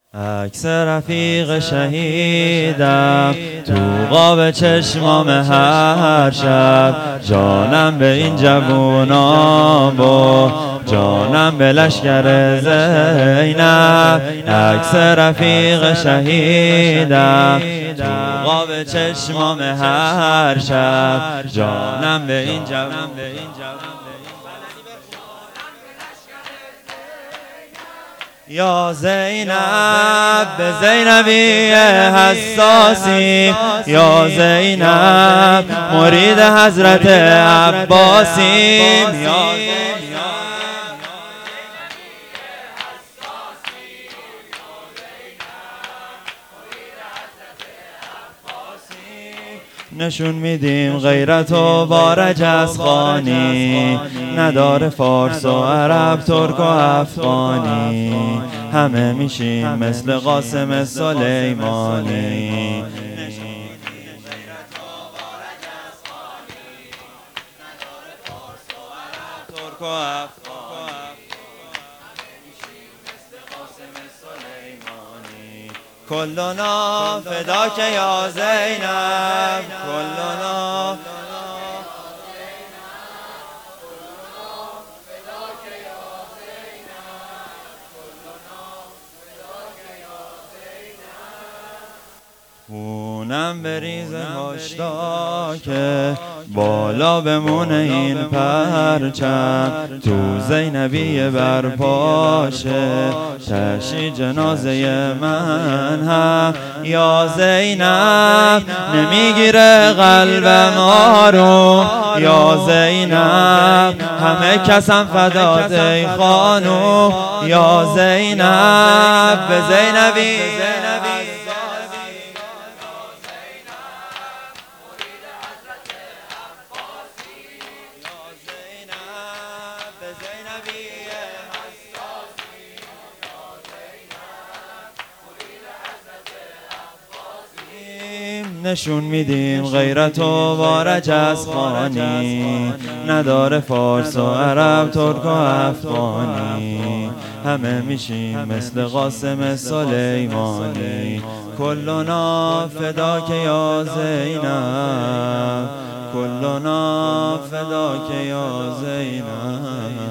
عکس رفیق شهیدم تو قاب چشمام هر شب، جانم به این جوونام و جانم به لشکر زینب. عکس رفیق شهیدم تو قاب چشمام هر شب، جانم به این جوونام. یا زینب به زینبی حساسی، یا زینب مرید حضرت عباسیم. یا نشون میدیم غیرت و بارجس خانی، نداره فارس و عرب ترک و افغانی، همه میشیم مثل قاسم سلیمانی. کلنا فداک یا زینب، کلنا خونم بریز هاشتا که بالا بمونه این پرچم، تو زینبی برپاشه تشی جنازه من هم. یا زینب نمیگیره قلبم آروم، یا زینب همه کسم فدات ای خانوم. یا زینب به زینبی نشون میدیم غیرت و بارجس خانی، نداره فارس و عرب ترک و افغانی، همه میشیم مثل قاسم سلیمانی. کلنا فداک یا زینب، کلنا فداک یا زینب.